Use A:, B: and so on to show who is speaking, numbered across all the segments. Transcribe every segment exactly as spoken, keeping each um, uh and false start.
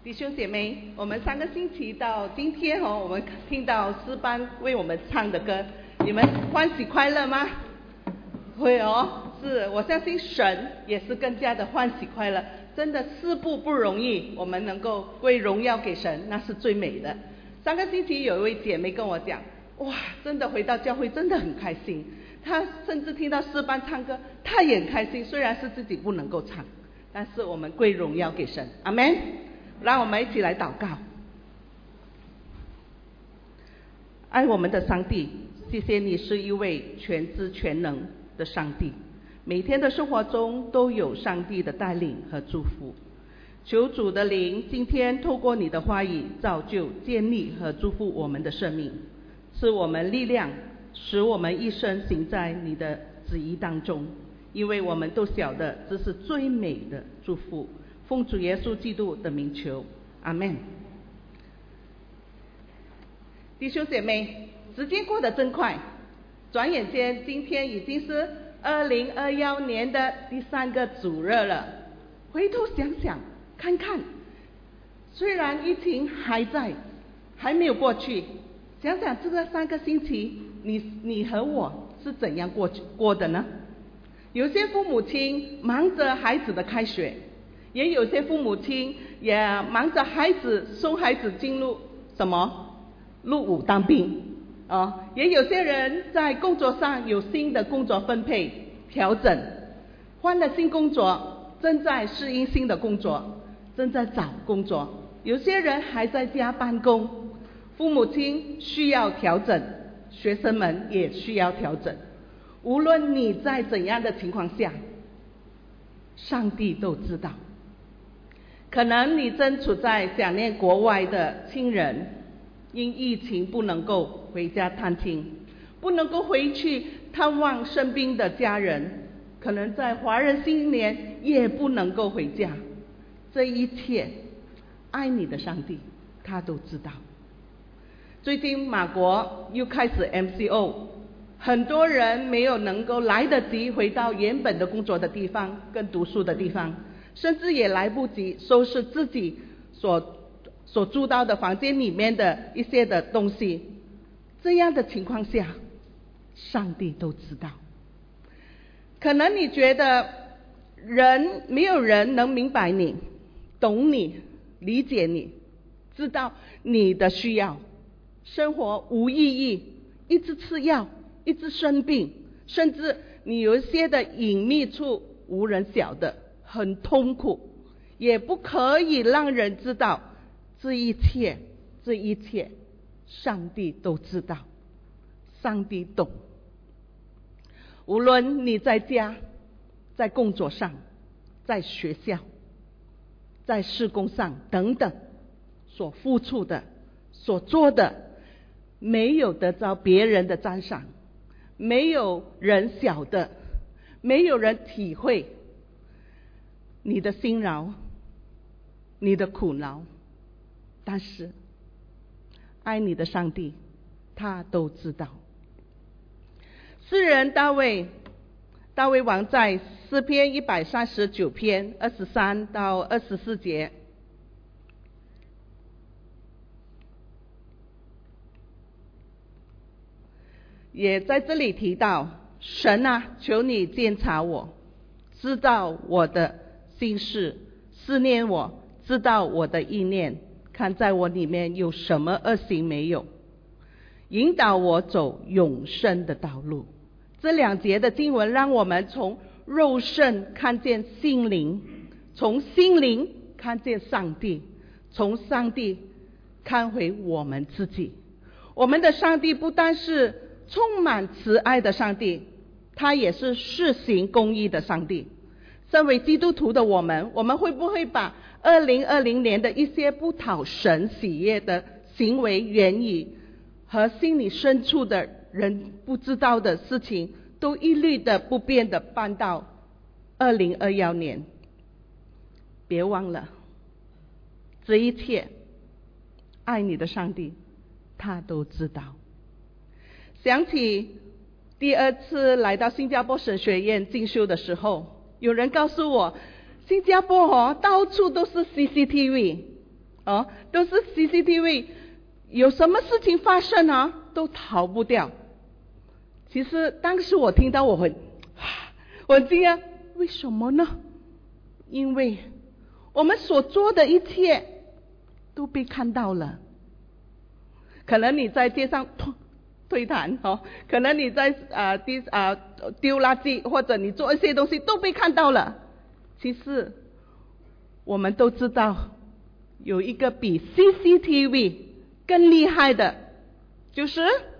A: 弟兄姐妹，我们上个星期到今天哦，我们听到诗班为我们唱的歌，你们欢喜快乐吗？会哦，是我相信神也是更加的欢喜快乐。真的四步不容易，我们能够归荣耀给神，那是最美的。上个星期有一位姐妹跟我讲，哇，真的回到教会真的很开心，她甚至听到诗班唱歌，她也很开心，虽然是自己不能够唱，但是我们归荣耀给神，阿们。让我们一起来祷告。爱我们的上帝，谢谢你是一位全知全能的上帝，每天的生活中都有上帝的带领和祝福。求主的灵今天透过你的话语造就、建立和祝福我们的生命，赐我们力量，使我们一生行在你的旨意当中，因为我们都晓得这是最美的祝福。奉主耶稣基督的名求，阿们。弟兄姐妹，时间过得真快，转眼间今天已经是二零二一年的第三个主日了。回头想想看看，虽然疫情还在，还没有过去，想想这个三个星期，你你和我是怎样过过的呢？有些父母亲忙着孩子的开学，也有些父母亲也忙着孩子送孩子进入什么入伍当兵哦，也有些人在工作上有新的工作分配调整，换了新工作，正在适应新的工作，正在找工作，有些人还在家办公。父母亲需要调整，学生们也需要调整。无论你在怎样的情况下，上帝都知道。可能你正处在想念国外的亲人，因疫情不能够回家探亲，不能够回去探望生病的家人，可能在华人新年也不能够回家。这一切，爱你的上帝他都知道。最近马国又开始 M C O， 很多人没有能够来得及回到原本的工作的地方跟读书的地方，甚至也来不及收拾自己所所住到的房间里面的一些的东西。这样的情况下，上帝都知道。可能你觉得人没有人能明白你、懂你、理解你，知道你的需要，生活无意义，一直吃药，一直生病，甚至你有一些的隐秘处无人晓得，很痛苦，也不可以让人知道。这一切这一切上帝都知道，上帝懂。无论你在家，在工作上，在学校，在事工上等等，所付出的所做的，没有得到别人的赞赏，没有人晓得，没有人体会你的辛劳，你的苦恼，但是爱你的上帝他都知道。诗人大卫大卫王在诗篇一百三十九篇二十三到二十四节，也在这里提到，神啊，求你监察我，知道我的心事，思念我，知道我的意念，看在我里面有什么恶行没有，引导我走永生的道路。这两节的经文让我们从肉身看见心灵，从心灵看见上帝，从上帝看回我们自己。我们的上帝不但是充满慈爱的上帝，他也是施行公义的上帝。身为基督徒的我们，我们会不会把二零二零年的一些不讨神喜悦的行为言语和心里深处的人不知道的事情，都一律的不变的搬到二零二一年？别忘了，这一切爱你的上帝他都知道。想起第二次来到新加坡神学院进修的时候，有人告诉我，新加坡哦，到处都是 C C T V， 哦，都是 C C T V， 有什么事情发生啊，都逃不掉。其实当时我听到我很，我很惊讶，为什么呢？因为我们所做的一切都被看到了。可能你在街上推弹哦，可能你在呃丢呃丢垃圾，或者你做一些东西都被看到了。其实我们都知道，有一个比 C C T V 更厉害的，就是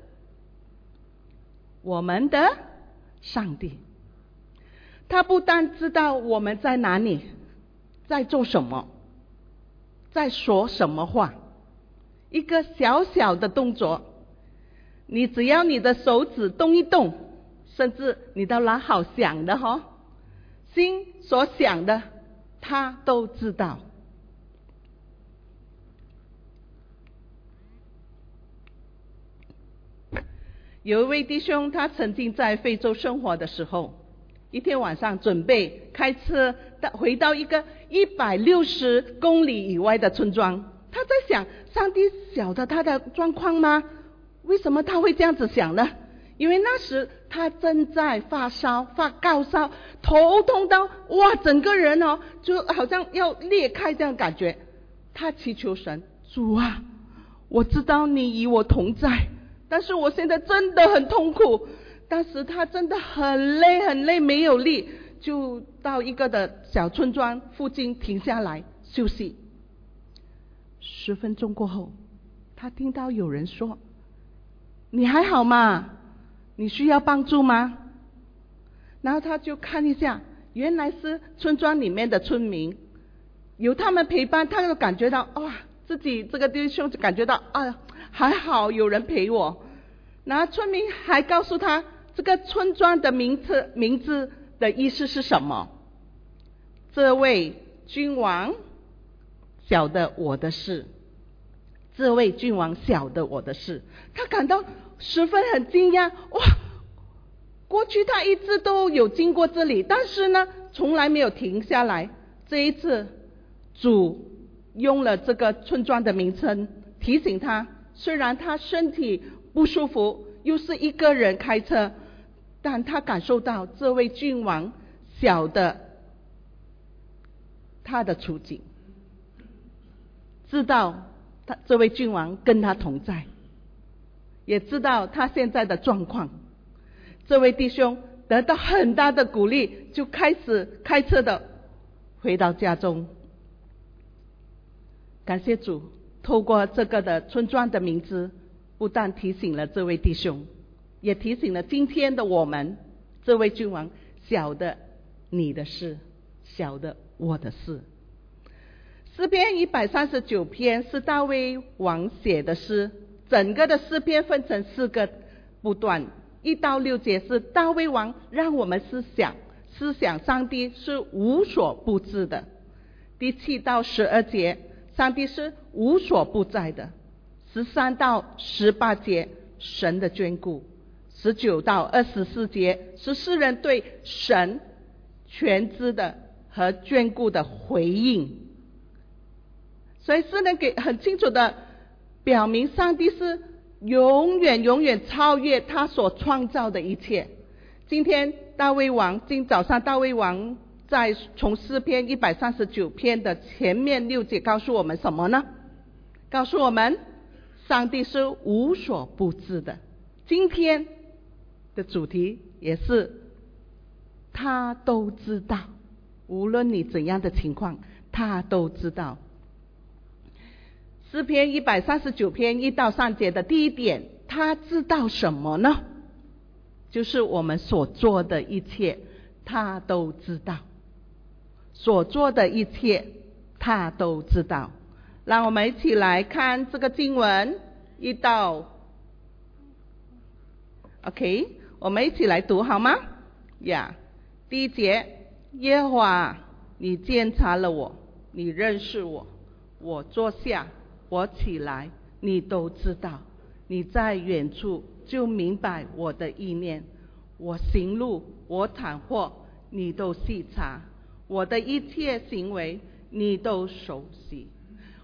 A: 我们的上帝。他不但知道我们在哪里，在做什么，在说什么话，一个小小的动作，你只要你的手指动一动，甚至你的脑好想的哈、哦，心所想的他都知道。有一位弟兄，他曾经在非洲生活的时候，一天晚上准备开车回到一个一百六十公里以外的村庄。他在想，上帝晓得他的状况吗？为什么他会这样子想呢？因为那时他正在发烧，发高烧，头痛到哇，整个人哦就好像要裂开这样感觉。他祈求神，主啊，我知道你与我同在，但是我现在真的很痛苦。当时他真的很累很累，没有力，就到一个的小村庄附近停下来休息。十分钟过后，他听到有人说，你还好吗？你需要帮助吗？然后他就看一下，原来是村庄里面的村民，有他们陪伴，他就感觉到哇，自己这个弟兄就感觉到啊，还好有人陪我。然后村民还告诉他，这个村庄的名字名字的意思是什么？这位君王晓得我的事，这位君王晓得我的事。他感到十分很惊讶，哇！过去他一直都有经过这里，但是呢，从来没有停下来。这一次，主用了这个村庄的名称提醒他，虽然他身体不舒服，又是一个人开车，但他感受到这位君王晓得他的处境，知道他这位君王跟他同在，也知道他现在的状况。这位弟兄得到很大的鼓励，就开始开车的回到家中。感谢主，透过这个的村庄的名字，不但提醒了这位弟兄，也提醒了今天的我们，这位君王晓得你的事，晓得我的事。诗篇一百三十九篇是大卫王写的诗，整个的诗篇分成四个部段，一到六节是大卫王让我们思想，思想上帝是无所不知的。第七到十二节，上帝是无所不在的。十三到十八节，神的眷顾。十九到二十四节是诗人对神全知的和眷顾的回应。所以诗人给很清楚的表明，上帝是永远永远超越他所创造的一切。今天大卫王，今早上大卫王在从诗篇一百三十九篇的前面六节告诉我们什么呢？告诉我们上帝是无所不知的。今天的主题也是他都知道，无论你怎样的情况他都知道。诗篇一百三十九篇一到三节的第一点，他知道什么呢？就是我们所做的一切他都知道，所做的一切他都知道。让我们一起来看这个经文一到 OK， 我们一起来读好吗？呀、yeah. 第一节，耶和华，你监察了我，你认识我，我坐下，我起来，你都知道。你在远处就明白我的意念，我行路，我躺卧，你都细察，我的一切行为你都熟悉。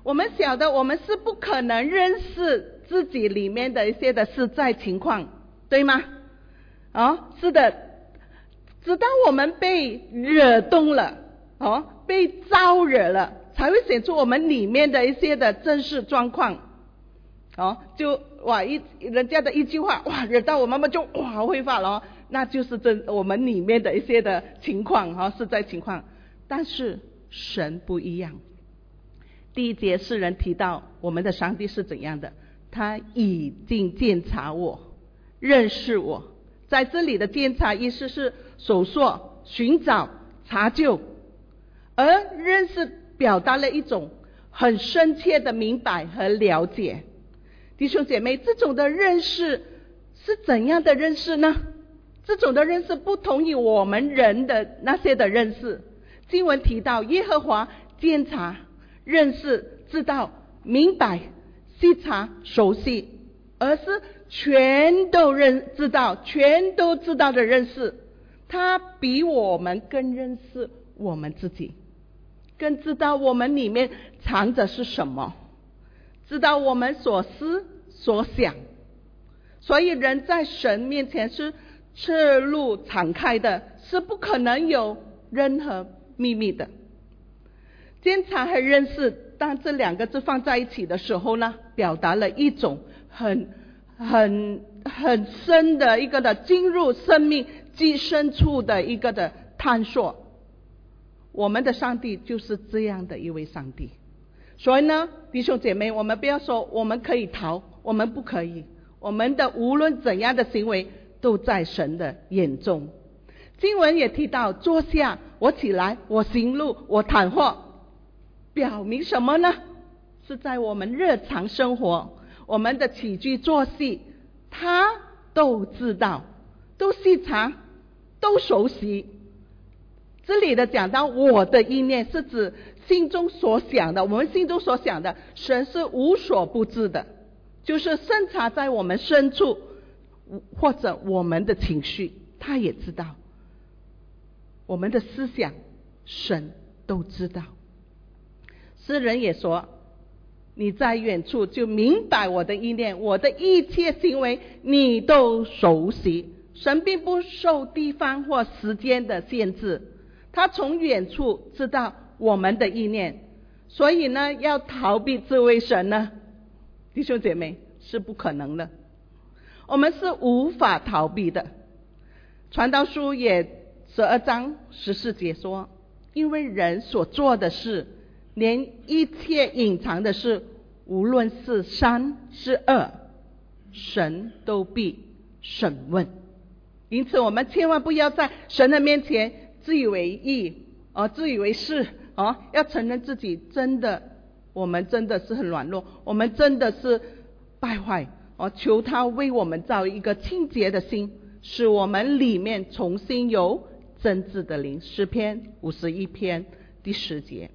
A: 我们晓得我们是不可能认识自己里面的一些的实在情况，对吗？哦，是的，直到我们被惹动了，哦，被招惹了，才会显出我们里面的一些的真实状况。哦，就哇一人家的一句话，哇惹到我妈妈就哇挥发了，哦，那就是真我们里面的一些的情况，哈，实在情况。但是神不一样。第一节诗人提到我们的上帝是怎样的，他已经监察我，认识我。在这里的监察意思是搜索、寻找、查究，而认识表达了一种很深切的明白和了解。弟兄姐妹，这种的认识是怎样的认识呢？这种的认识不同于我们人的那些的认识。经文提到耶和华监察、认识、知道、明白、细察、熟悉，而是全都认知道，全都知道的认识。他比我们更认识我们自己，更知道我们里面藏着是什么，知道我们所思所想。所以人在神面前是赤露敞开的，是不可能有任何秘密的。监察和认识，当这两个字放在一起的时候呢，表达了一种很很很深的一个的进入生命最深处的一个的探索。我们的上帝就是这样的一位上帝。所以呢，弟兄姐妹，我们不要说我们可以逃，我们不可以。我们的无论怎样的行为都在神的眼中。经文也提到坐下，我起来，我行路，我躺卧，表明什么呢？是在我们日常生活，我们的起居作息，他都知道，都细察，都熟悉。这里的讲到我的意念，是指心中所想的，我们心中所想的，神是无所不知的，就是深藏在我们深处，或者我们的情绪，他也知道。我们的思想，神都知道。诗人也说，你在远处就明白我的意念，我的一切行为你都熟悉。神并不受地方或时间的限制，他从远处知道我们的意念。所以呢，要逃避这位神呢，弟兄姐妹，是不可能的，我们是无法逃避的。传道书也十二章十四节说，因为人所做的事，连一切隐藏的事，无论是善是恶，神都必审问。因此我们千万不要在神的面前自以为意，哦，自以为是，哦，要承认自己真的，我们真的是很软弱，我们真的是败坏，哦，求他为我们造一个清洁的心，使我们里面重新有真挚的灵。诗篇五十一篇第十节。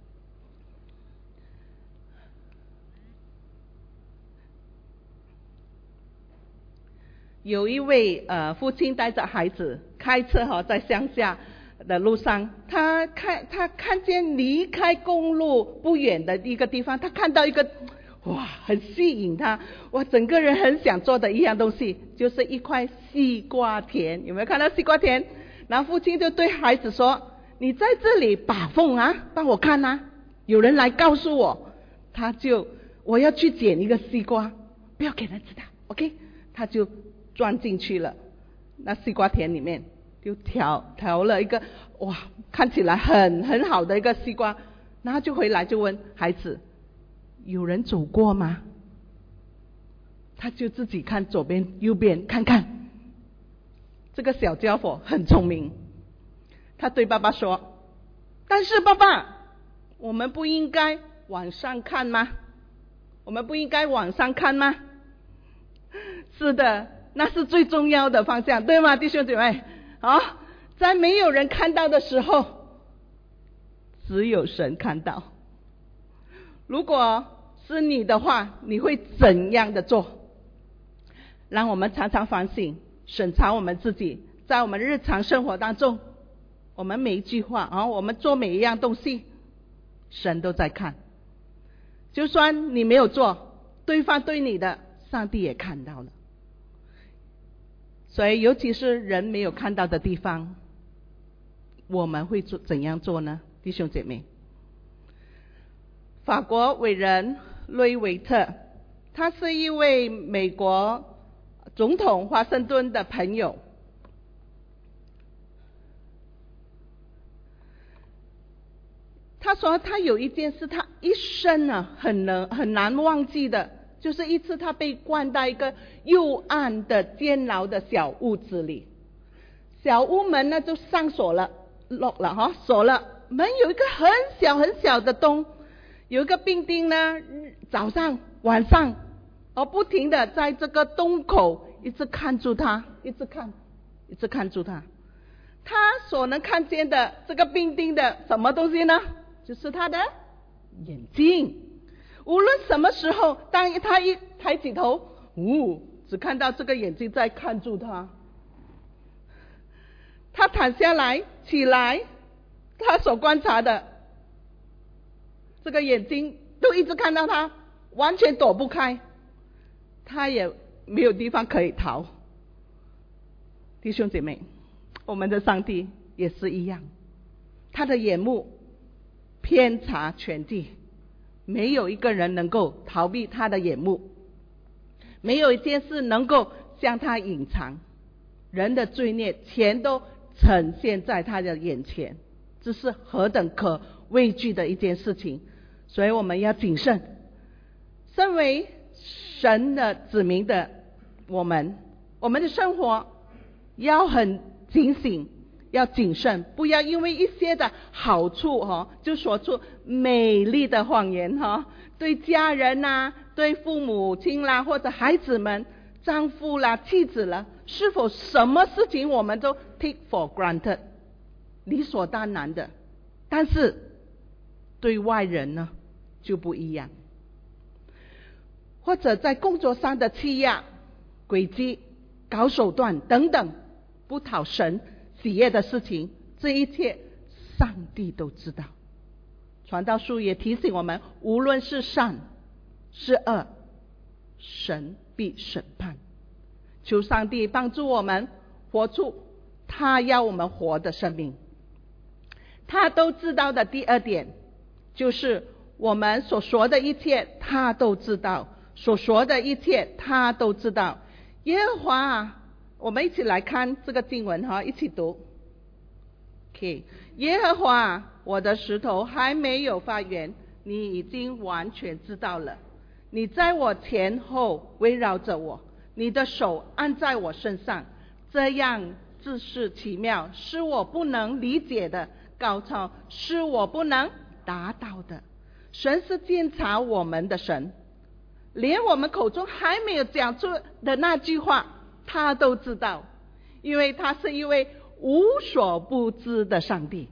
A: 有一位呃父亲带着孩子开车哈、哦，在乡下的路上，他看他看见离开公路不远的一个地方，他看到一个哇很吸引他，哇整个人很想做的一样东西，就是一块西瓜田。有没有看到西瓜田？然后父亲就对孩子说，你在这里把风啊，帮我看啊，有人来告诉我，他就我要去捡一个西瓜，不要给人知道 OK。 他就钻进去了那西瓜田里面，就挑挑了一个哇看起来很很好的一个西瓜，然后就回来就问孩子，有人走过吗？他就自己看左边右边看看。这个小家伙很聪明，他对爸爸说，但是爸爸，我们不应该往上看吗？我们不应该往上看吗？是的，那是最重要的方向，对吗，弟兄姐妹？啊，在没有人看到的时候，只有神看到。如果是你的话，你会怎样的做？让我们常常反省审查我们自己，在我们日常生活当中，我们每一句话啊，我们做每一样东西，神都在看。 就算你没有做，对方对你的，上帝也看到了。所以尤其是人没有看到的地方，我们会做怎样做呢？弟兄姐妹，法国伟人路易维特，他是一位美国总统华盛顿的朋友。他说他有一件事他一生啊很难很难忘记的，就是一次他被关在一个幽暗的监牢的小屋子里，小屋门呢就上锁了 lock 了哈，锁了，门有一个很小很小的洞，有一个兵丁呢早上晚上而不停的在这个洞口一直看住他，一直看一直看住他。他所能看见的这个兵丁的什么东西呢？就是他的眼睛。无论什么时候，当他一抬起头，呜，只看到这个眼睛在看住他。他躺下来起来，他所观察的这个眼睛都一直看到他，完全躲不开，他也没有地方可以逃。弟兄姐妹，我们的上帝也是一样，他的眼目遍察全地，没有一个人能够逃避他的眼目，没有一件事能够向他隐藏。人的罪孽全都呈现在他的眼前，这是何等可畏惧的一件事情。所以我们要谨慎，身为神的子民的我们，我们的生活要很警醒，要谨慎，不要因为一些的好处、哦、就说出美丽的谎言、哦、对家人啊，对父母亲啦，或者孩子们，丈夫啦，妻子啦，是否什么事情我们都 take for granted， 理所当然的。但是对外人呢就不一样，或者在工作上的欺压、诡计、搞手段等等不讨神喜悦的事情，这一切上帝都知道。传道书也提醒我们，无论是善是恶，神必审判。求上帝帮助我们活出他要我们活的生命。他都知道的第二点，就是我们所说的一切他都知道，所说的一切他都知道。耶和华啊，我们一起来看这个经文哈，一起读。OK， 耶和华，我的石头还没有发源，你已经完全知道了。你在我前后围绕着我，你的手按在我身上，这样自是奇妙，是我不能理解的高超，是我不能达到的。神是监察我们的神，连我们口中还没有讲出的那句话他都知道，因为他是一位无所不知的上帝。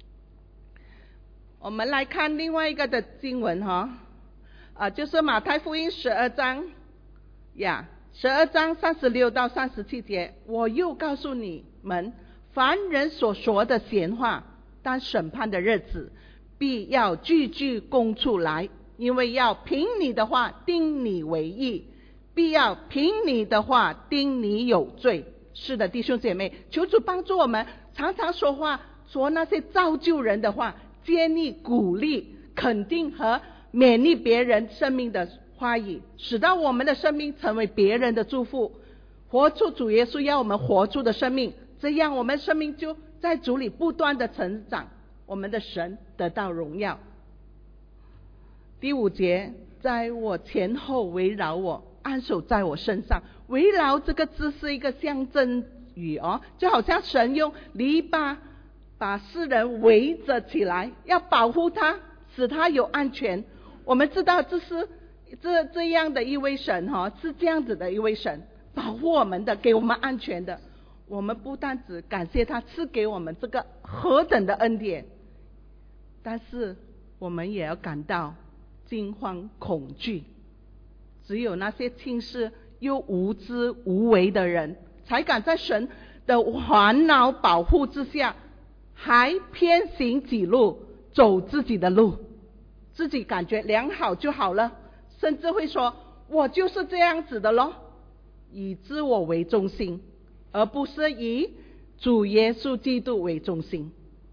A: 我们来看另外一个的经文哈，啊，就是马太福音十二章呀，十二章三十六到三十七节。我又告诉你们，凡人所说的闲话，当审判的日子，必要句句供出来，因为要凭你的话定你为义，必要凭你的话定你有罪。是的，弟兄姐妹，求主帮助我们常常说话，说那些造就人的话，建立、鼓励、肯定和勉励别人生命的话语，使到我们的生命成为别人的祝福，活出主耶稣要我们活出的生命。这样我们生命就在主里不断的成长，我们的神得到荣耀。第五节，在我前后围绕我，安守在我身上。围绕这个字是一个象征语哦，就好像神用篱笆把世人围着起来，要保护他，使他有安全。我们知道这是这这样的一位神哈、哦，是这样子的一位神，保护我们的，给我们安全的。我们不但只感谢他赐给我们这个何等的恩典，但是我们也要感到惊慌恐惧。只有那些轻视又无知无为的人，才敢在神的环绕保护之下，还偏行己路，走自己的路。 自己感觉良好就好了，甚至会说我就是这样子的咯，以自我为中心，而不是以主耶稣基督为中心。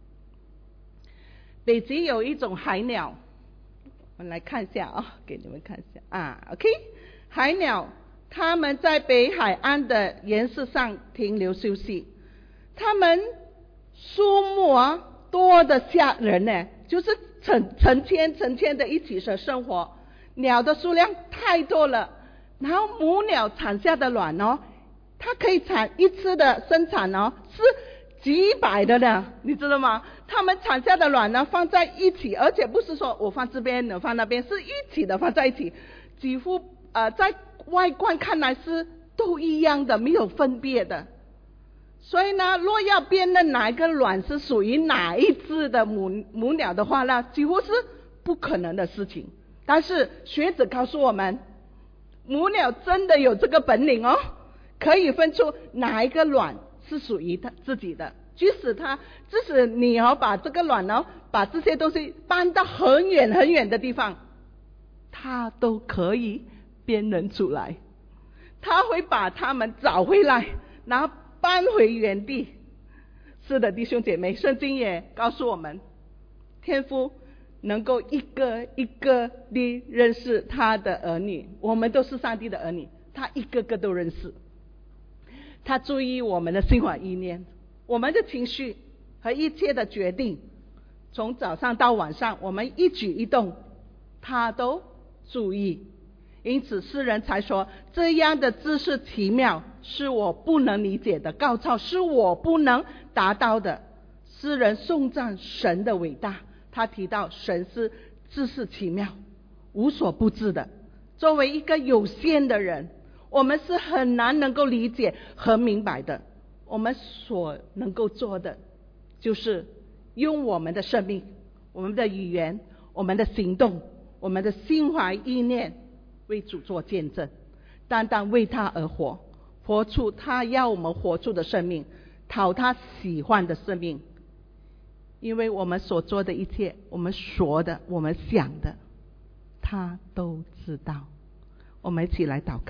A: 北极有一种海鸟，我们来看一下啊，给你们看一下啊 ，OK， 海鸟它们在北海岸的岩石上停留休息，它们数目啊多的吓人呢，就是成成千成千的一起的生活，鸟的数量太多了，然后母鸟产下的卵哦，它可以产一次的生产哦是几百的呢，你知道吗？它们产下的卵呢放在一起，而且不是说我放这边我放那边，是一起的放在一起，几乎呃在外观看来是都一样的，没有分别的。所以呢，若要辨认哪一个卵是属于哪一只的母母鸟的话呢，几乎是不可能的事情。但是学者告诉我们，母鸟真的有这个本领哦，可以分出哪一个卵是属于它自己的。即使它，即使你哦把这个卵哦，把这些东西搬到很远很远的地方，它都可以辨认出来。它会把它们找回来，然后搬回原地。是的，弟兄姐妹，圣经也告诉我们，天父能够一个一个地认识他的儿女，我们都是上帝的儿女，他一个个都认识。他注意我们的心怀意念，我们的情绪和一切的决定，从早上到晚上，我们一举一动他都注意。因此诗人才说，这样的知识奇妙，是我不能理解的，高超是我不能达到的。诗人颂赞神的伟大，他提到神是知识奇妙，无所不知的。作为一个有限的人，我们是很难能够理解和明白的。我们所能够做的，就是用我们的生命、我们的语言、我们的行动、我们的心怀意念，为主做见证，单单为他而活，活出他要我们活出的生命，讨他喜欢的生命。因为我们所做的一切，我们说的，我们想的，他都知道。我们一起来祷告。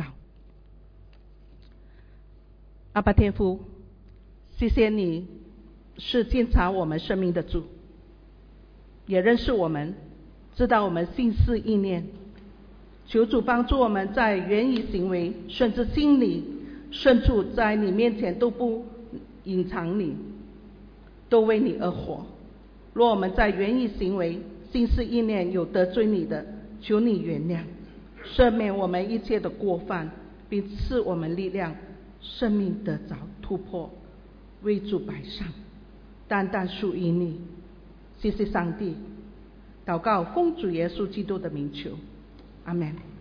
A: 阿爸天父，谢谢你是鉴察我们生命的主，也认识我们，知道我们心思意念。求主帮助我们在言语行为甚至心里深处，在你面前都不隐藏你，都为你而活。若我们在言语行为心思意念有得罪你的，求你原谅，赦免我们一切的过犯，并赐我们力量，生命得着突破，为主摆上，单单属于你。谢谢上帝，祷告奉主耶稣基督的名求，阿们。